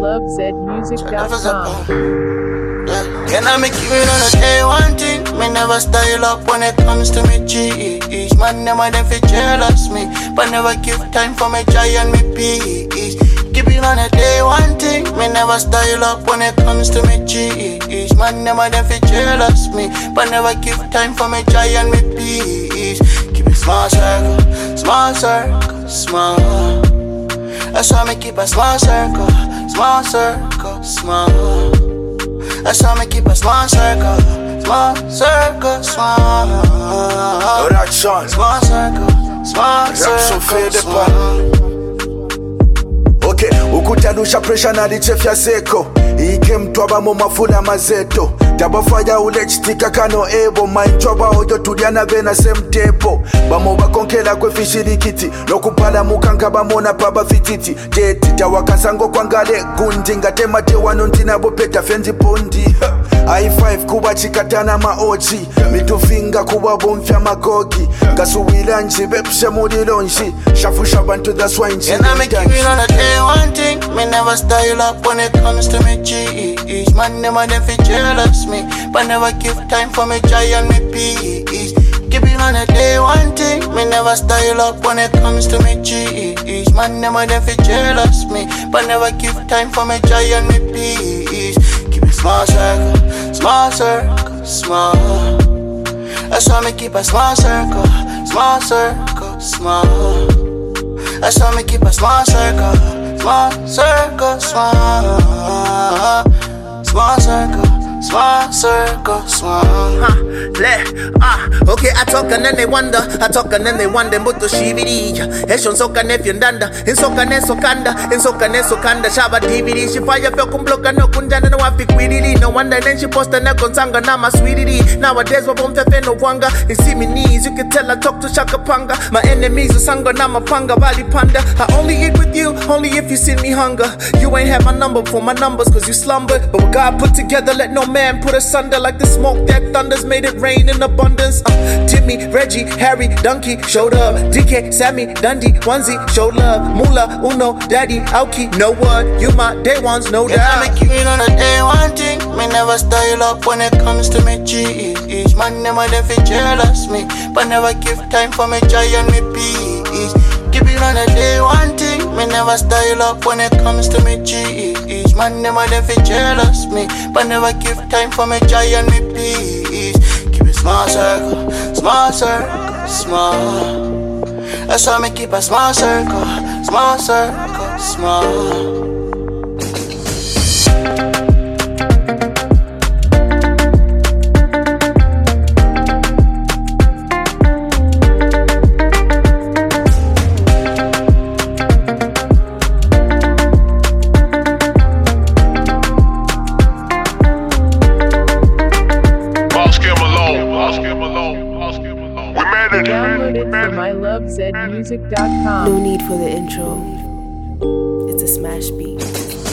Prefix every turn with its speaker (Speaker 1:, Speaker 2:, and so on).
Speaker 1: mylovezmusic.com. Can I make you in on a day one thing? Me never style up when it comes to me cheese. Man, them them fi jealous me, but never give time for me joy and me peace. Keep it on a day one thing. Me never style up when it comes to me cheese. Man, them fi jealous me, but never give time for me joy and me peace. Keep it small circle, small circle, small. That's why me keep a small circle, small circle, small. That's why me keep a small circle, small circle, small.
Speaker 2: Oh, that Sean.
Speaker 1: Small circle, small circle, small.
Speaker 2: Okay, ukutadusha pressure na lichefya seko. Ike mtwaba mu mafula mazeto. Tabafaya ule chitika kano ebo. Mainchwaba ojo tudiana bena semtepo. Bamo bakonkela kwe fishirikiti. Nokupala mukanga bamona paba fititi. Jeti tawakasango kwa ngale gundi. Ngatemate wanontina bopeta fenzi pondi. I5 kuba chikatana maochi. Mitufinga kuba bomfya magogi. Gasuwila nchi bepshe mudilo nchi. Shafusha bantu that's why nchi.
Speaker 1: Can I make you in on a day one thing? Me never style up when it comes to me cheese. Man, them fi jealous me, but never give time for me joy and me peace. Keep it on a day one thing. Me never style up when it comes to me cheese. Man, them fi jealous me, but never give time for me joy and me peace. Keep it small circle, small circle, small. That's why me keep a small circle, small circle, small. That's why me keep a small circle, small circle, small. Small circle, small circle, small.
Speaker 3: Okay, I talk and then they wonder. I talk and then they wonder. Mbuto shiviri. Heshon soka nefyo ndanda. Insoka nesokanda. Insoka nesokanda. Shaba DVD. She fire feel kumbloka no kunjana no afikwiriri. No wonder then she post na konsanga na my sweetie. Nowadays wabomfefe no wanga. You see me knees. You can tell I talk to Shaka Panga. My enemies usanga na mapanga bali panda. I only eat with you, only if you see me hunger. You ain't have my number for my numbers cause you slumbered. But what God put together let no man put asunder. Like the smoke that thunders made it rain in abundance. Timmy, Reggie, Harry, Donkey showed up. DK, Sammy, Dundee, Onesie showed love. Mula, Uno, Daddy, Aoki, no word. You my day ones, no doubt.
Speaker 1: Can I make you in on a day one thing? Me never style up when it comes to me cheese. Man, them fi jealous me, but never give time for me joy and me peace. Keep it on a day one thing. Me never style up when it comes to me cheese. Man, them fi jealous me, but never give time for me joy and me peace. Keep it small circle, small circle, small. That's why me keep a small circle, small circle, small.
Speaker 4: Download it from mylovezmusic.com.
Speaker 5: No need for the intro. It's a smash beat.